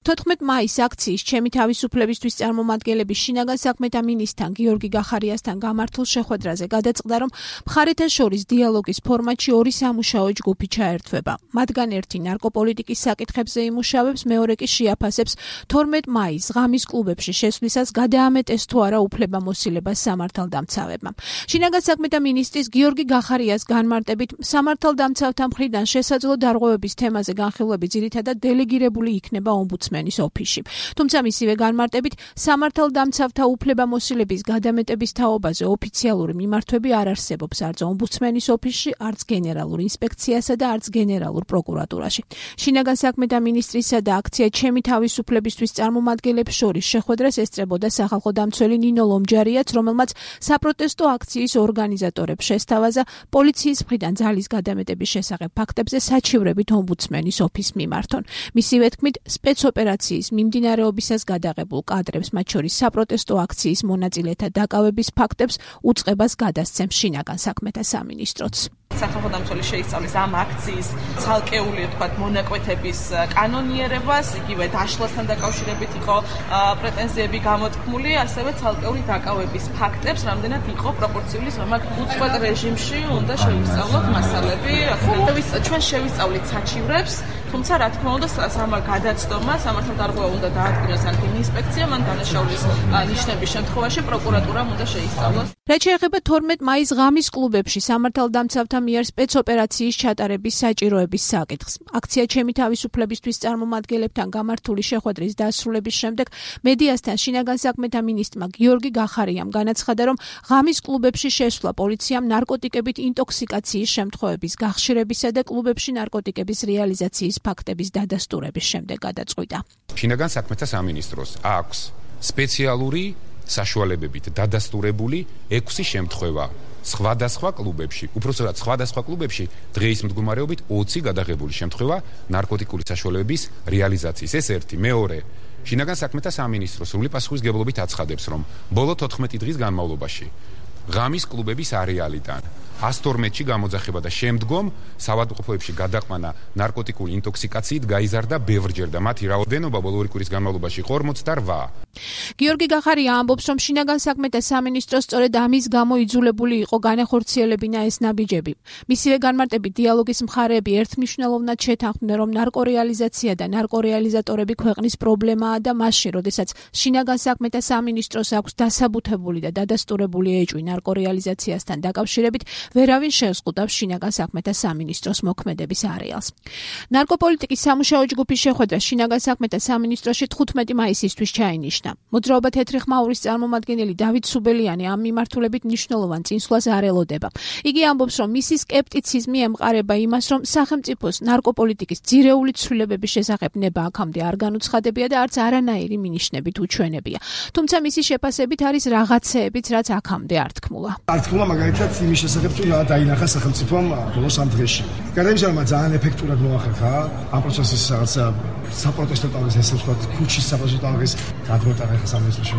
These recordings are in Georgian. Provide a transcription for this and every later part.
14 მაისს აქციის ჩემი თავისუფლებისთვის წარმომადგენლების შინაგან საქმეთა მინისტრთან გიორგი გახარიასთან გამართულ შეხვედრაზე გადაწყდა, რომ მხარეთა შორის დიალოგის ფორმატში ორი სამუშაო ჯგუფი ჩაერთვება. მათგან ერთი ნარკოპოლიტიკის საკითხებზე იმუშავებს, მეორე კი შეაფასებს 12 მაისს ღამის კლუბებში შესვლისას გადაამეტეს თუ არა უფლებამოსილებას სამართალდამცავებმა. შინაგან საქმეთა მინისტრის გიორგი გახარიას განმარტებით, სამართალდამცავთა მხრიდან შესაძლო დარღვევების თემაზე განხილვები ძირითადად დელეგირებული იქნება ომბუდსმენის ოფისში. თუმცა მისივე განმარტებით, სამართალდამცავთა უფლებამოსილების გადამეტების თაობაზე ოფიციალური მიმართვები არ არსებობს არც ომბუდსმენის ოფისში, არც გენერალურ ინსპექციასა და არც გენერალურ პროკურატურაში. შინაგან საქმეთა მინისტრისა და აქცია ჩემი თავისუფლებისთვის წარმომადგენლებს შორის შეხვედრას ესწრებოდა სახალხო დამცველი ნინო ლომჯარიაც, რომელმაც საპროტესტო აქციის ორგანიზატორებს შესთავაზა პოლიციის მხრიდან ძალის გადამეტების შესახებ ფაქტებზე საჩივრებით ომბუდსმენის ოფისს მიმართონ. მისივე თქმით, სპეცოპერაციის მიმდინარეობისას გადაღებულ კადრებს, მათ შორის საპროტესტო აქციის მონაწილეთა დაკავების ფაქტებს უწყებას გადასცემს შინაგან საქმეთა სამინისტროც. სახალხო დამცველი შეისწავლის ამ აქციის ცალკეული მონაკვეთების კანონიერებას, იგივე დაშლასთან დაკავშირებით იყო პრეტენზიები გამოთქმული, ასევე ცალკეული დაკავების ფაქტებს, რამდენად იყო პროპორციული ზომა უწყვეტ რეჟიმში უნდა შევისწავლოთ მასალები. ჩვენ შევისწავლით საჩივრებს, თუმცა რა თქმა უნდა სამა გადაცდომა სამართალდარღვევა უნდა დაადგინოს ან ინსპექცია, მან დანაშაულის ნიშნების შემთხვევაში პროკურატურამ უნდა შეისწავლოს. რაც შეეხება 12 მაისს ღამის კლუბებში სამართალდამცავთა მიერ სპეცოპერაციის ჩატარების საჭიროების საკითხს. აქცია ჩემი თავისუფლებისთვის წარმომადგენლებთან გამართული შეხვედრის დასრულების შემდეგ მედიასთან შინაგან საქმეთა მინისტრმა გიორგი გახარიამ განაცხადა, რომ ღამის კლუბებში შესვლა პოლიციამ ნარკოტიკებით ინტოქსიკაციის შემთხვევების გახშირებისა და კლუბებში ნარკოტიკების რეალიზაციის ფაქტების დადასტურების შემდეგ გადაწყვიტა. შინაგან საქმეთა სამინისტროს აქვს სპეციალური საშუალებებით დადასტურებული 6 შემთხვევა სხვადასხვა კლუბებში, უпростоრად სხვადასხვა კლუბებში დღეის მდგომარეობით 20 გადაღებული შემთხვევა ნარკოტიკული საშუალებების რეალიზაციის. ეს ერთი, მეორე, შინაგან საქმეთა სამინისტრო სრული პასუხისმგებლობით აცხადებს, რომ ბოლო 14 დღის განმავლობაში ღამის კლუბების არეალიდან 112-ში გამოძახება და შემდგომ საავადმყოფოებში გადაყვანა ნარკოტიკული ინტოქსიკაციით გაიზარდა ბევრჯერ და მათი რაოდენობა ბოლო 2 კვირის განმავლობაში იყო 48. გიორგი გახარია ამბობს, რომ შინაგან საქმეთა სამინისტრო სწორედ ამის გამო იძულებული იყო განახორციელებინა ეს ნაბიჯები. მისივე განმარტებით, დიალოგის მხარეები ერთმნიშვნელოვნად შეთანხმდნენ, რომ ნარკორეალიზაცია და ნარკორეალიზატორები ქვეყნის პრობლემაა და მასში, როდესაც შინაგან საქმეთა სამინისტროს აქვს დასაბუთებული და დადასტურებული ეჭვი ნარკორეალიზაციასთან დაკავშირებით, ვერავინ შეზღუდავს შინაგან საქმეთა სამინისტროს მოქმედების არეალს. ნარკოპოლიტიკის სამუშაო ჯგუფის შეხვედრა შინაგან საქმეთა სამინისტროში 15 მაისისთვის ჩაინიშნა. მოძრაობა თეთრი ხმაურის წარმომადგენელი დავით სუბელიანი ამ მიმართულებით მნიშვნელოვან წინსვლას არ ელოდება. იგი ამბობს, რომ მისი სკეპტიციზმი ემყარება იმას, რომ სახელმწიფოს ნარკოპოლიტიკის ძირეული ცვლილებების შესახებ ნება აქამდე არ განუცხადებია და არც არანაირი მინიშნებით უჩვენებია. თუმცა მისი შეფასებით არის რაღაცეებიც, რაც აქამდე არ თქმულა. არ თქმულა მაგალითად იმის შესახებ, თუ რა დაინახა სახელმწიფომ ბოლოს ამ დღეში. გადაიმუშავა ძალიან ეფექტურად მოახერხა ამ პროცესის რაღაცა საპროტესტო ტალღის, ესე ვთქვათ, ქუჩის საპროტესტო ტალღის გადმოტანა სამინისტროში.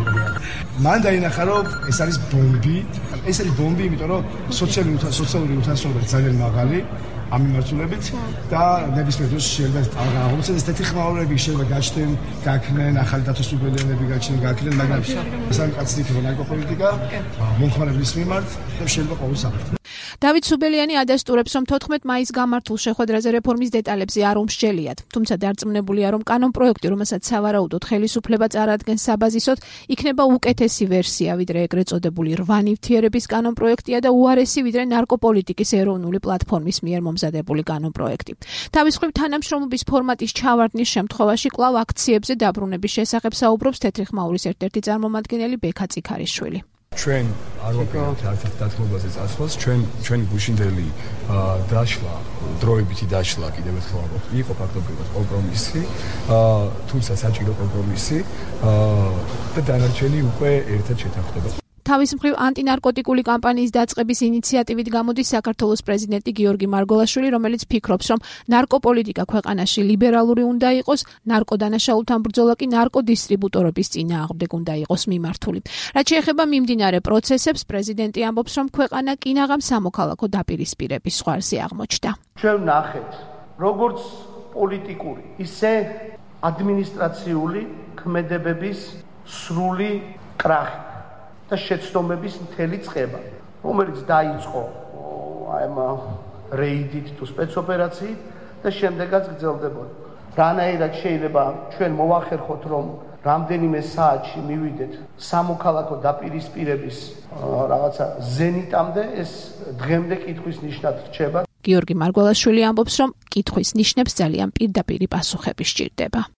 მან დაინახა, რომ ეს არის ბომბი. ეს არის ბომბი, იმიტომ რომ სოციალური უთანასწორობა ძალიან მაღალი ამ მიმართულებით და ნებისმიერ დროს შეიძლება ტალღა აღმოცენდეს. ეს თეთრი ხმაურები შეიძლება გაჩნდნენ, გაქნენ, ახალი დათოსუბელიანები გაჩნდნენ, გაქნენ, მაგრამ სამი კაცი იქნება ნარკოპოლიტიკა მომხმარებლის მიმართ და შეიძლება ყოველ საფრთხე. დავით სუბელიანი ადასტურებს, რომ 14 მაისს გამართულ შეხვედრაზე რეფორმის დეტალებზე არ უმსჯელიათ. თუმცა დარწმუნებულია, რომ კანონპროექტი, რომელსაც სავარაუდოდ ხელისუფლება წარადგენს საბაზისოდ, იქნება უკეთესი ვერსია, ვიდრე ეგრეთ წოდებული 8 ნივთიერების კანონპროექტია და უარესი, ვიდრე ნარკოპოლიტიკის ეროვნული პლატფორმის მიერ მომზადებული კანონპროექტი. თავის მხრივ თანამშრომლობის ფორმატის ჩავარდნის შემთხვევაში კვლავ აქციებზე დაბრუნების შესახებ საუბრობს თეთრი ხმაურის ერთ-ერთი წარმომადგენელი ბექა წიქარიშვილი. ჩვენ არ ვაკეთებთ არც დათმობაზე წასვლას, ჩვენი გუშინდელი დაშლა, დროებითი დაშლა კიდევ ერთხელ ვამბობ, იყო ფაქტობრივად კომპრომისი, თუმცა საჭირო კომპრომისი და დანარჩენი უკვე ერთად შეთანხმდება. თავის მხრივ ანტინარკოტიკული კამპანიის დაწყების ინიციატივით გამოდის საქართველოს პრეზიდენტი გიორგი მარგოლაშვილი, რომელიც ფიქრობს, რომ ნარკოპოლიტიკა ქვეყანაში ლიბერალური უნდა იყოს, ნარკოდანაშაულთან ბრძოლა კი ნარკოდისტრიბუტორების წინააღმდეგ უნდა იყოს მიმართული. რაც შეეხება მიმდინარე პროცესებს, პრეზიდენტი ამბობს, რომ ქვეყანა კინაღამ სამოქალაქო დაპირისპირების ზღვარზე აღმოჩნდა. ჩვენ ნახეთ, როგორც პოლიტიკური, ისე ადმინისტრაციული ქმედებების სრული კრახი და შეცდომების მთელი წყება, რომელიც დაიწყო აი ამ რეიდით თუ სპეცოპერაციით და შემდეგაც გრძელდებოდა. რანაირად შეიძლება ჩვენ მოვახერხოთ, რომ რამდენიმე საათში მივიდეთ სამოქალაქო დაპირისპირების რაღაცა ზენიტამდე, ეს დღემდე კითხვის ნიშნად რჩება. გიორგი მარგველაშვილი ამბობს, რომ კითხვის ნიშნებს ძალიან პირდაპირი პასუხები სჭირდება.